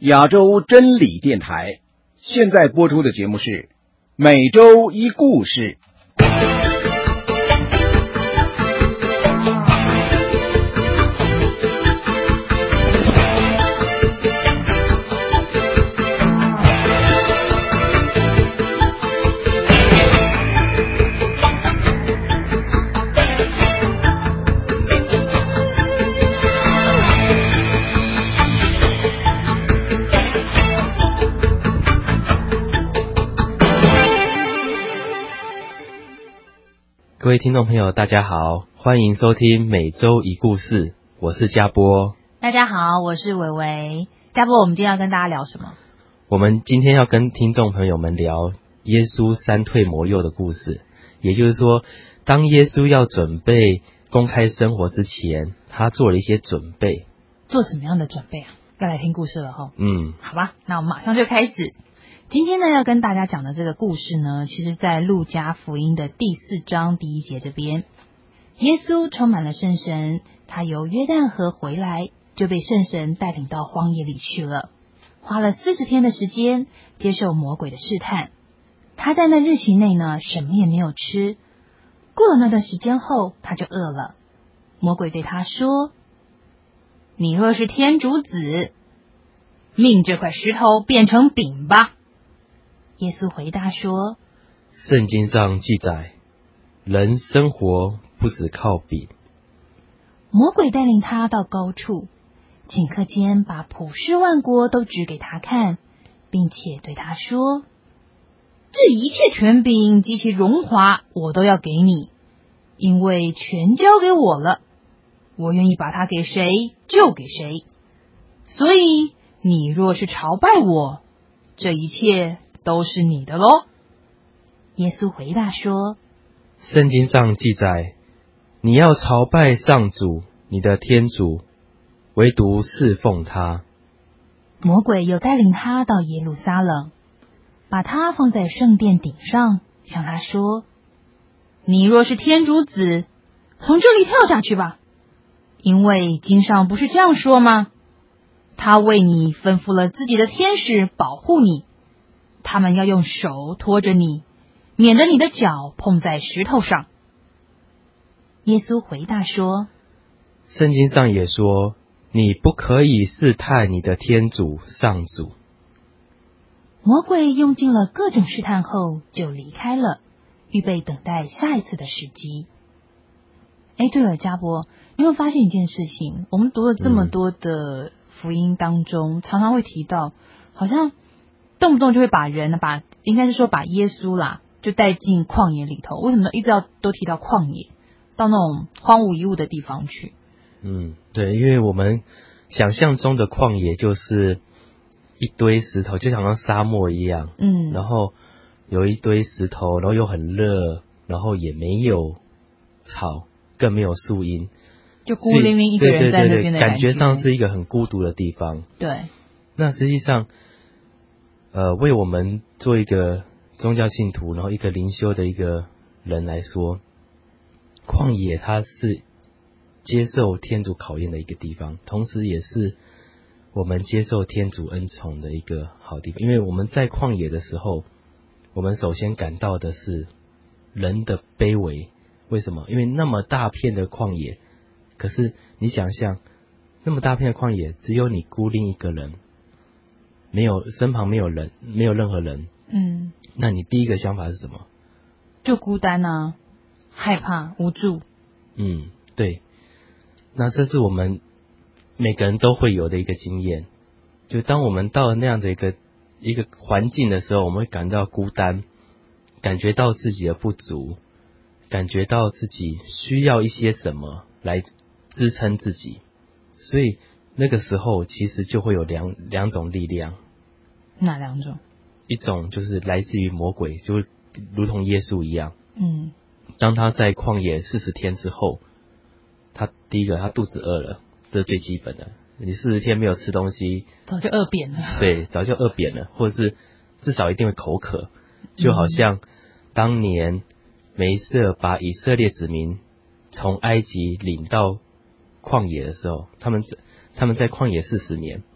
亚洲真理电台，现在播出的节目是每周一故事。 各位听众朋友大家好，欢迎收听每周一故事，我是嘉波。 大家好，我是伟伟。嘉波，我们今天要跟大家聊什么？ 我们今天要跟听众朋友们聊耶稣三退魔幼的故事。也就是说，当耶稣要准备公开生活之前，他做了一些准备。 做什么样的准备啊？要来听故事了齁。好吧，那我们马上就开始。今天呢，要跟大家讲的这个故事呢，其实在路加福音的第4章第1节这边，耶稣充满了圣神，他由约旦河回来，就被圣神带领到荒野里去了，花了40天的时间接受魔鬼的试探。他在那日期内呢，什么也没有吃。过了那段时间后，他就饿了。魔鬼对他说：“你若是天主子，命这块石头变成饼吧。”耶稣回答说：“ 圣经上记载，人生活不只靠饼。” 魔鬼带领他到高处，顷刻间把普世万国都指给他看，并且对他说：“这一切权柄及其荣华，我都要给你，因为全交给我了。我愿意把它给谁就给谁。所以你若是朝拜我，这一切都是你的咯。”耶稣回答说：“ 圣经上记载，你要朝拜上主，你的天主，唯独侍奉他。” 魔鬼又带领他到耶路撒冷，把他放在圣殿顶上，向他说：“你若是天主子，从这里跳下去吧，因为经上不是这样说吗？他为你吩咐了自己的天使保护你，他们要用手托着你，免得你的脚碰在石头上。”耶稣回答说：“ 圣经上也说，你不可以试探你的天主上主。” 魔鬼用尽了各种试探后就离开了，预备等待下一次的时机。对了，嘉波，你有没有发现一件事情？我们读了这么多的福音当中，常常会提到，好像动不动就会把人应该是说把耶稣啦，就带进旷野里头。为什么一直都提到旷野，到那种荒芜一物的地方去？ 对，因为我们想象中的旷野就是一堆石头，就像沙漠一样，然后有一堆石头，然后又很热，然后也没有草，更没有树荫， 就孤零零一个人在那边的感觉上是一个很孤独的地方。 对， 那实际上为我们做一个宗教信徒，然后一个灵修的一个人来说，旷野它是接受天主考验的一个地方，同时也是我们接受天主恩宠的一个好地方。因为我们在旷野的时候，我们首先感到的是人的卑微。为什么？因为那么大片的旷野，可是你想象那么大片的旷野，只有你孤零一个人，身旁没有人，没有任何人，那你第一个想法是什么？ 就孤单啊，害怕，无助。 对。那这是我们每个人都会有的一个经验，就当我们到了那样的一个环境的时候，我们会感到孤单，感觉到自己的不足，感觉到自己需要一些什么来支撑自己。所以那个时候其实就会有两种力量。 哪两种？一种就是来自于魔鬼，就如同耶稣一样。当他在旷野40天之后，他第一个他肚子饿了，这是最基本的。你40天没有吃东西， 早就饿扁了。 对，早就饿扁了，或者是至少一定会口渴。就好像当年梅瑟把以色列子民从埃及领到旷野的时候，他们在旷野40年，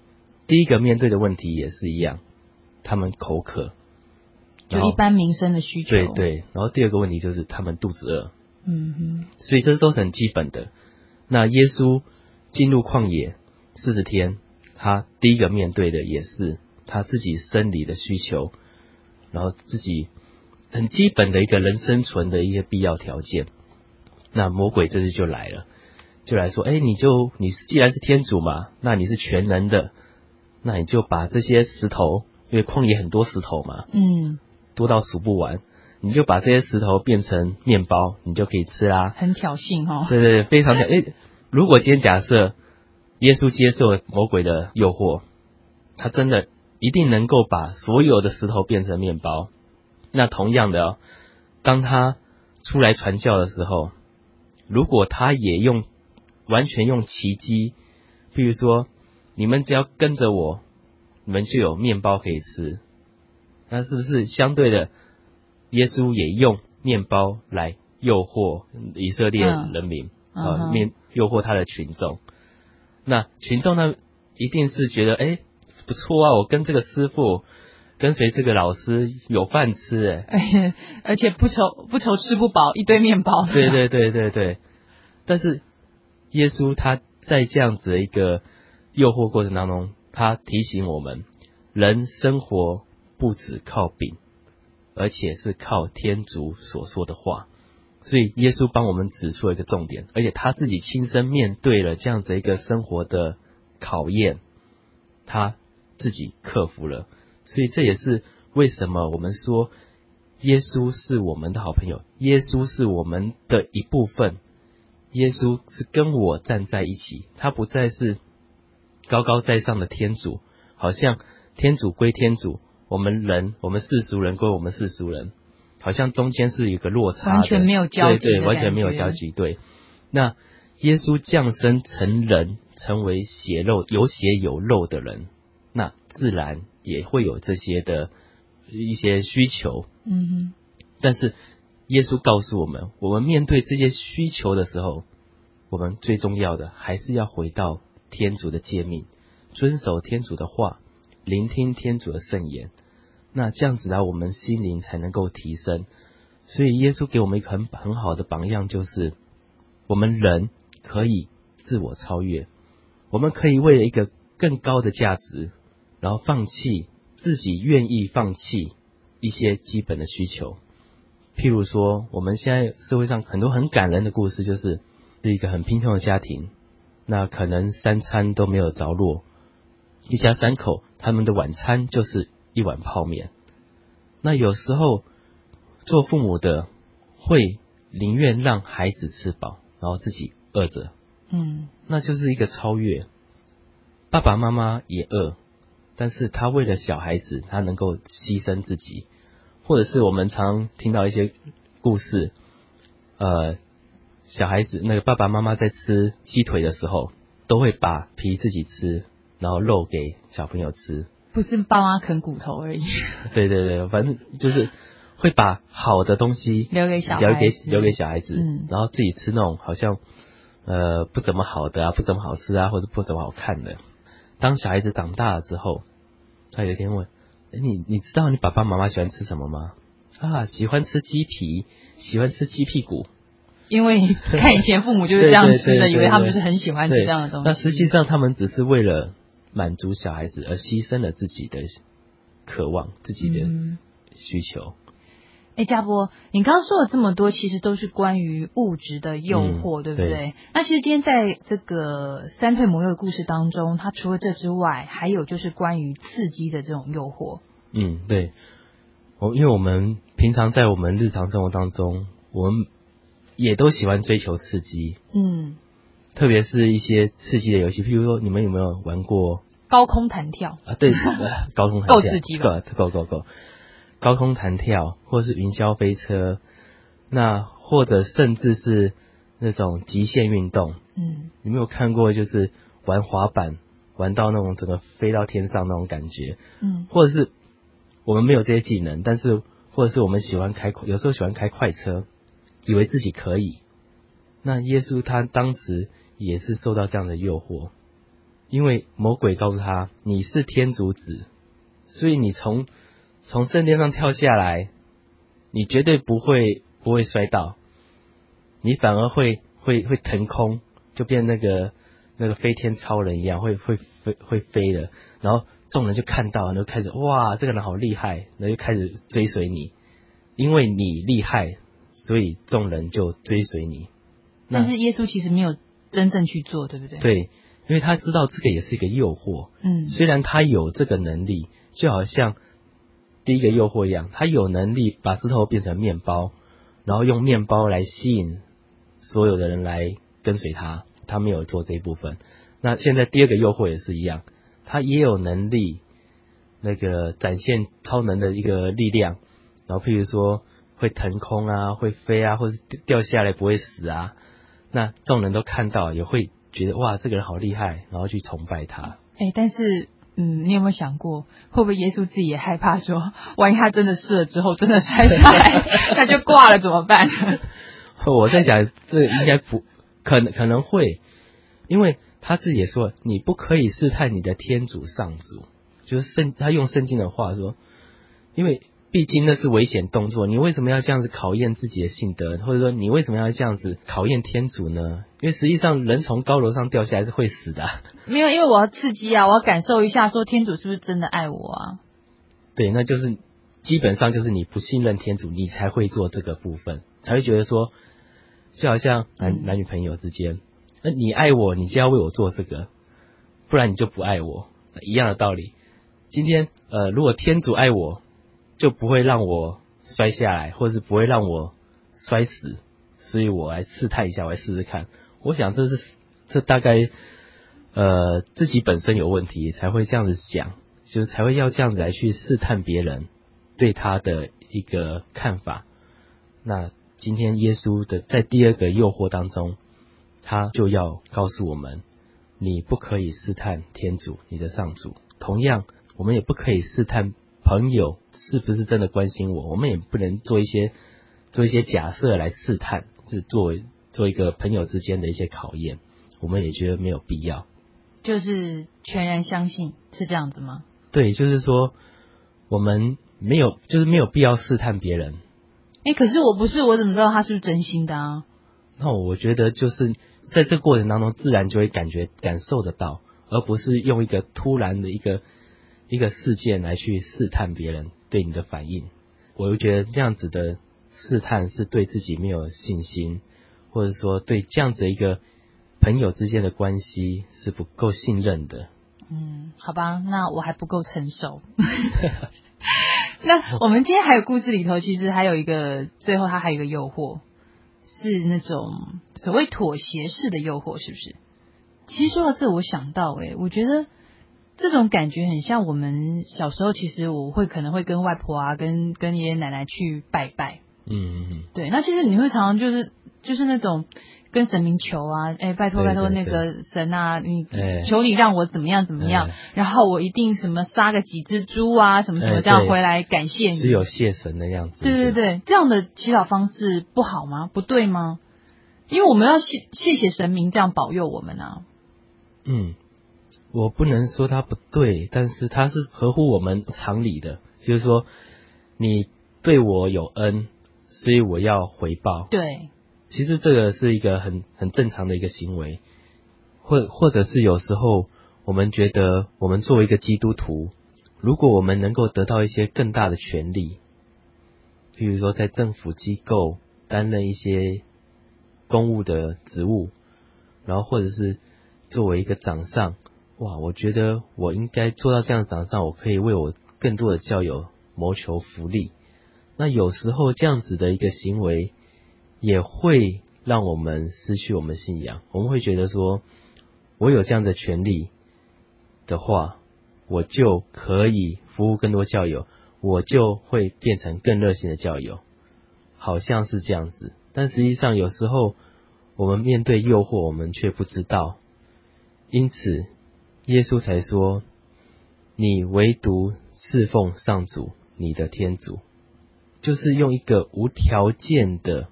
第一个面对的问题也是一样，他们口渴， 就一般民生的需求。 对对，然后第二个问题就是他们肚子饿。所以这都是很基本的。那耶稣进入旷野40天，他第一个面对的也是他自己生理的需求，然后自己很基本的一个人生存的一些必要条件。那魔鬼这次就来了，就来说，你既然是天主嘛，那你是全能的，那你就把这些石头，因为旷野很多石头嘛，多到数不完，你就把这些石头变成面包，你就可以吃啦。 很挑衅哦。 对对，非常挑衅。如果今天假设耶稣接受了魔鬼的诱惑，他真的一定能够把所有的石头变成面包。那同样的当他出来传教的时候，如果他也完全用奇迹，譬如说你们只要跟着我，你们就有面包可以吃，那是不是相对的耶稣也用面包来诱惑以色列人民，诱惑他的群众？那群众呢一定是觉得不错啊，我跟这个师傅跟随这个老师有饭吃而且不愁吃不饱，一堆面包。 对对对对对。但是耶稣他在这样子的一个诱惑过程当中，他提醒我们，人生活不只靠饼，而且是靠天主所说的话。所以耶稣帮我们指出了一个重点，而且他自己亲身面对了这样子一个生活的考验，他自己克服了。所以这也是为什么我们说耶稣是我们的好朋友，耶稣是我们的一部分，耶稣是跟我站在一起，他不再是高高在上的天主，好像天主归天主，我们世俗人归我们世俗人，好像中间是一个落差的， 完全没有交集的感觉。 对对，完全没有交集。对，那耶稣降生成人，成为有血有肉的人，那自然也会有这些的一些需求。但是耶稣告诉我们，我们面对这些需求的时候，我们最重要的还是要回到天主的诫命，遵守天主的话，聆听天主的圣言。那这样子我们心灵才能够提升。所以耶稣给我们一个很好的榜样，就是我们人可以自我超越，我们可以为了一个更高的价值，然后自己愿意放弃一些基本的需求。譬如说我们现在社会上很多很感人的故事，就是一个很贫穷的家庭，那可能3餐都没有着落，一家3口他们的晚餐就是一碗泡面。那有时候做父母的会宁愿让孩子吃饱，然后自己饿着，那就是一个超越。爸爸妈妈也饿，但是他为了小孩子，他能够牺牲自己。或者是我们常听到一些故事，小孩子那个爸爸妈妈在吃鸡腿的时候，都会把皮自己吃，然后肉给小朋友吃， 不是爸妈啃骨头而已。 对对对，反正就是会把好的东西留给小孩子，然后自己吃那种好像不怎么好的不怎么好吃或者不怎么好看的。当小孩子长大了之后，他有一天问，你知道你爸爸妈妈喜欢吃什么吗？喜欢吃鸡皮，喜欢吃鸡屁股。因为看以前父母就是这样吃的，以为他们就是很喜欢吃这样的东西。 那实际上他们只是为了满足小孩子而牺牲了自己的渴望，自己的需求。 家波，你刚刚说了这么多，其实都是关于物质的诱惑，对不对？ 对。 那其实今天在这个三退魔诱的故事当中，它除了这之外，还有就是关于刺激的这种诱惑。 对。因为我们平常在我们日常生活当中，我们也都喜欢追求刺激。特别是一些刺激的游戏，譬如说你们有没有玩过高空弹跳？ 对，高空弹跳够刺激吧？ 够。高空弹跳，或是云霄飞车，那或者甚至是那种极限运动。你没有看过就是玩滑板，玩到那种整个飞到天上那种感觉。或者是我们没有这些技能，但是或者是我们有时候喜欢开快车，以为自己可以。那耶稣他当时也是受到这样的诱惑， 因为魔鬼告诉他你是天主子，所以你从圣殿上跳下来，你绝对不会摔倒，你反而会腾空，就变那个飞天超人一样，会飞的。然后众人就看到，然后开始哇，这个人好厉害，然后就开始追随你，因为你厉害，所以众人就追随你。 但是耶稣其实没有真正去做，对不对？ 对，因为他知道这个也是一个诱惑。虽然他有这个能力，就好像第一个诱惑一样，他有能力把石头变成面包，然后用面包来吸引所有的人来跟随他，他没有做这一部分。那现在第二个诱惑也是一样，他也有能力那个展现超能的一个力量，然后譬如说会腾空啊，会飞啊，或是掉下来不会死啊，那众人都看到也会觉得哇，这个人好厉害，然后去崇拜他。 但是你有没有想过，会不会耶稣自己也害怕说，万一他真的试了之后真的摔下来他就挂了怎么办？ 我在想这应该不可能会，因为他自己也说你不可以试探你的天主上主，就是他用圣经的话说，因为毕竟那是危险动作，你为什么要这样子考验自己的信德，或者说你为什么要这样子考验天主呢？因为实际上人从高楼上掉下来是会死的没有，因为我要刺激啊，我要感受一下说天主是不是真的爱我啊。 对，那就是基本上就是你不信任天主，你才会做这个部分，才会觉得说就好像男女朋友之间，你爱我你就要为我做这个，不然你就不爱我，一样的道理。今天如果天主爱我，就不会让我摔下来，或者是不会让我摔死，所以我来试探一下，我来试试看。我想这大概自己本身有问题才会这样子想，就是才会要这样子来去试探别人对他的一个看法。那今天耶稣的在第二个诱惑当中，他就要告诉我们，你不可以试探天主你的上主，同样我们也不可以试探朋友是不是真的关心我，我们也不能做一些假设来试探，是做一个朋友之间的一些考验，我们也觉得没有必要。 就是全然相信，是这样子吗？ 对，就是说我们没有必要试探别人。 可是我怎么知道他是不是真心的啊？ 那我觉得就是在这过程当中自然就会感受得到，而不是用一个突然的一个事件来去试探别人对你的反应。我就觉得这样子的试探是对自己没有信心，或者说对这样子一个朋友之间的关系是不够信任的。 好吧，那我还不够成熟。那我们今天还有故事里头，其实还有一个最后他还有一个诱惑，是那种所谓妥协式的诱惑，是不是？其实说到这我想到我觉得这种感觉很像我们小时候，其实我可能会跟外婆啊跟爷爷奶奶去拜拜。对，那其实你会常常就是那种跟神明求啊，拜托那个神啊，你求你让我怎么样怎么样，然后我一定什么杀个几只猪啊，什么什么这样回来感谢你， 只有谢神的样子。 对，这样的祈祷方式不好吗？不对吗？因为我们要谢谢神明这样保佑我们啊。 我不能说它不对，但是它是合乎我们常理的，就是说你对我有恩，所以我要回报。 对， 其实这个是一个很正常的一个行为，或者是有时候我们觉得我们作为一个基督徒，如果我们能够得到一些更大的权利，譬如说在政府机构担任一些公务的职务，然后或者是作为一个长上，我觉得我应该做到这样的长上，我可以为我更多的教友谋求福利。那有时候这样子的一个行为也会让我们失去我们信仰，我们会觉得说我有这样的权利的话，我就可以服务更多教友，我就会变成更热心的教友，好像是这样子。但实际上有时候我们面对诱惑我们却不知道，因此耶稣才说你唯独侍奉上主你的天主，就是用一个无条件的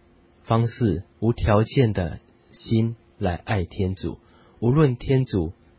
方式，无条件的心来爱天主，无论天主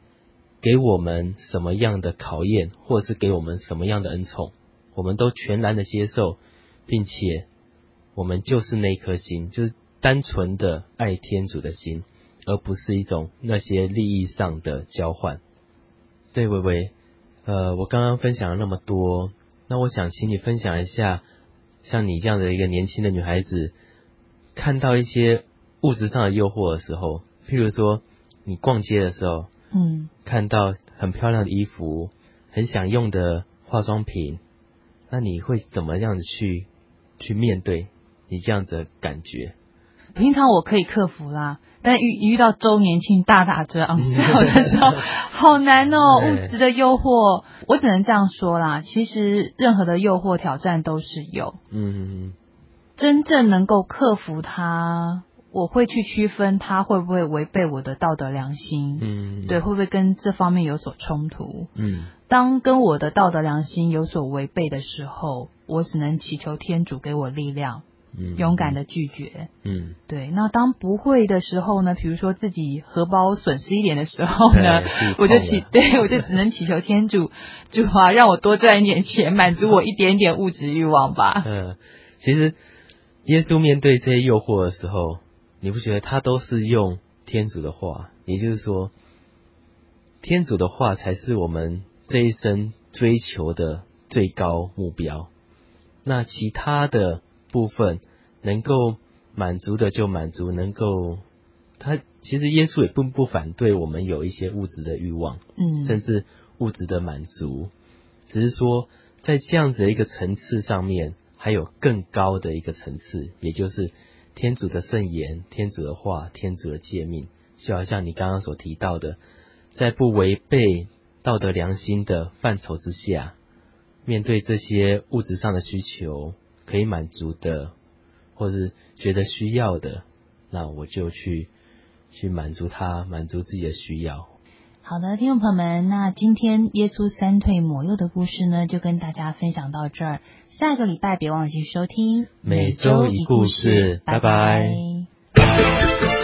给我们什么样的考验，或者是给我们什么样的恩宠，我们都全然的接受，并且我们就是那颗心，就是单纯的爱天主的心，而不是一种那些利益上的交换。对，薇薇，我刚刚分享了那么多，那我想请你分享一下，像你这样的一个年轻的女孩子，看到一些物质上的诱惑的时候，譬如说你逛街的时候，看到很漂亮的衣服，很想用的化妆品，那你会怎么样子去面对你这样子的感觉？ 平常我可以克服啦，但遇到周年庆大打折昂票的时候，好难哦。物质的诱惑，我只能这样说啦。其实任何的诱惑挑战都是有，真正能够克服它，我会去区分它会不会违背我的道德良心，对，会不会跟这方面有所冲突。当跟我的道德良心有所违背的时候，我只能祈求天主给我力量。勇敢的拒绝。对。那当不会的时候呢，比如说自己荷包损失一点的时候呢，我就只能祈求天主啊，让我多赚一点钱，满足我一点点物质欲望吧。 其实耶稣面对这些诱惑的时候，你不觉得他都是用天主的话，也就是说天主的话才是我们这一生追求的最高目标，那其他的部分能够满足的就满足，能够其实耶稣也不反对我们有一些物质的欲望，甚至物质的满足，只是说在这样子的一个层次上面还有更高的一个层次，也就是天主的圣言、天主的话、天主的诫命，就好像你刚刚所提到的，在不违背道德良心的范畴之下，面对这些物质上的需求可以满足的，或是觉得需要的，那我就去满足它，满足自己的需要。 好的，听众朋友们，那今天耶稣三退抹右的故事呢，就跟大家分享到这儿。下个礼拜别忘记收听每周一故事，拜拜。